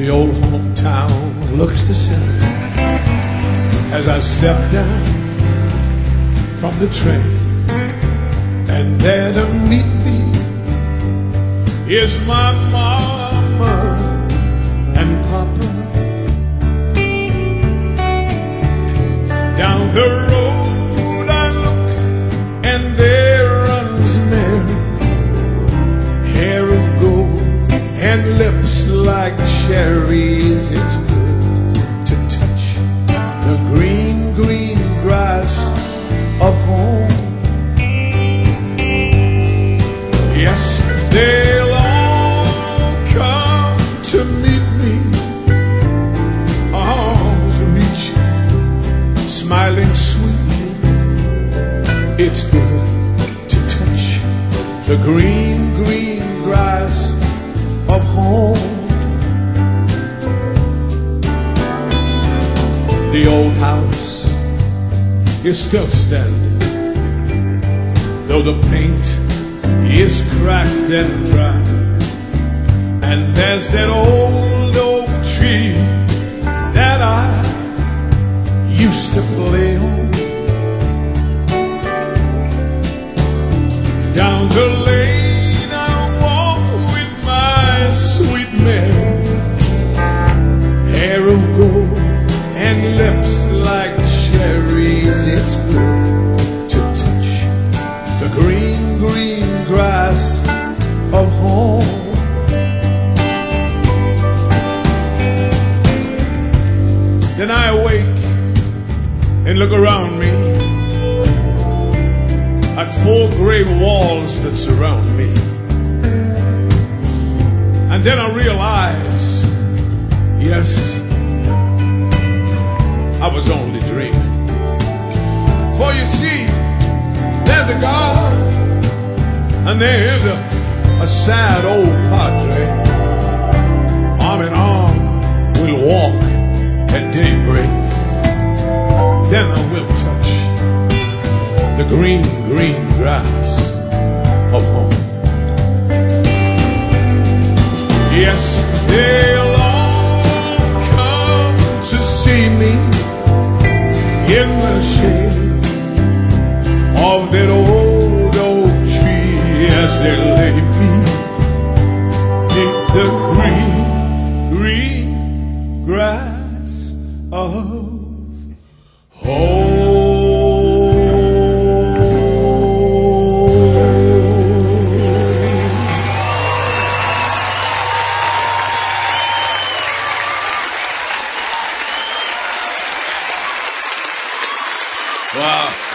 The old hometown looks the same as I step down from the train, and there to meet me is my mama and papa. Down the road I look, and there runs Mary, hair of gold and lips like cherries. It's good to touch the green, green grass of home. Yes, they'll all come to meet me, arms reaching, smiling sweetly. It's good to touch the green, green grass of home. The old house is still standing, though the paint is cracked and dry. And there's that old oak tree that I used to play on. Down the lane I walk with my sweet Mary, hair of gold and lips like cherries. It's good to touch the green, green grass of home. Then I awake and look around me at 4 gray walls that surround me, and then I realize, yes, I was only dreaming. For you see, there's a God, and there's a sad old padre. Arm in arm we'll walk at daybreak. Then I will touch the green, green grass of home. Yes, they'll all come to see me in the shade of that old oak tree as they lay me in the green, green grass of home. Wow.